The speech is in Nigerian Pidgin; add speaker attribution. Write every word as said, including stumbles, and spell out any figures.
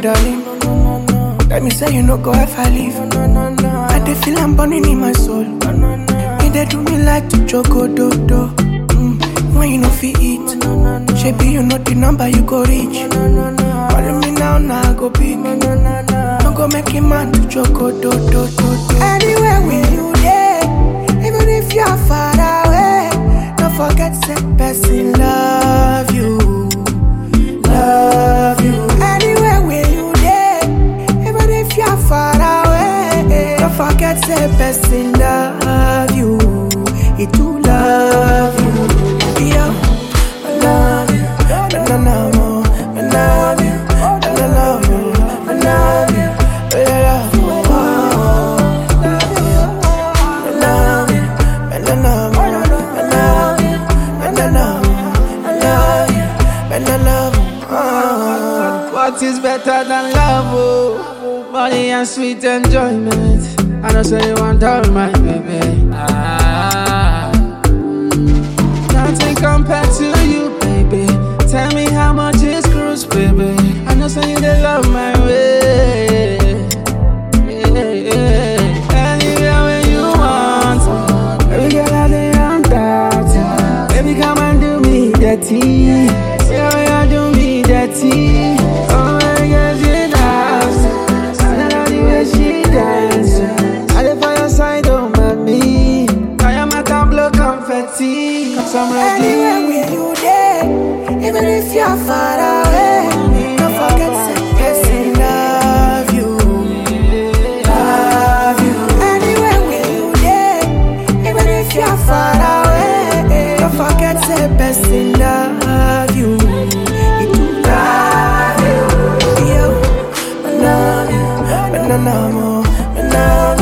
Speaker 1: darling. Let me say you no go ever leave. I dey feel I'm burning in my soul. You dey do me like to choco do do. Mm, when you no fit eat, shebi you know the number you go reach. Calling me now, now I go big. No go make a man to choco do do do. Anywhere with you there, even if you're far away, don't forget say person love you, love you. Anywhere with you there, even if you're far away, don't forget say person love you, he too love you. Yo, I love you, I love you, I love you, I love you, I love you, I love you.
Speaker 2: What is better than love, oh? Money and sweet enjoyment. I know say you want all my baby. Ah. Nothing compared to you, baby. Tell me how much is cruise, baby. I know say you dey love my way. Yeah, yeah. Anywhere where you want, baby girl I dey on that. Baby come and do me dirty. Yeah, you do me dirty. Oh my God, she dance. I love the way she dance. I live by your side, oh mommy. I am a tableau confetti. Cause I'm ready.
Speaker 1: Anywhere with you there, even if you're far away, don't forget to person love you, love you. Anywhere with you there, even if you're far away, don't forget to person love you, he too love you. Yo, I love you, I love you, I love you.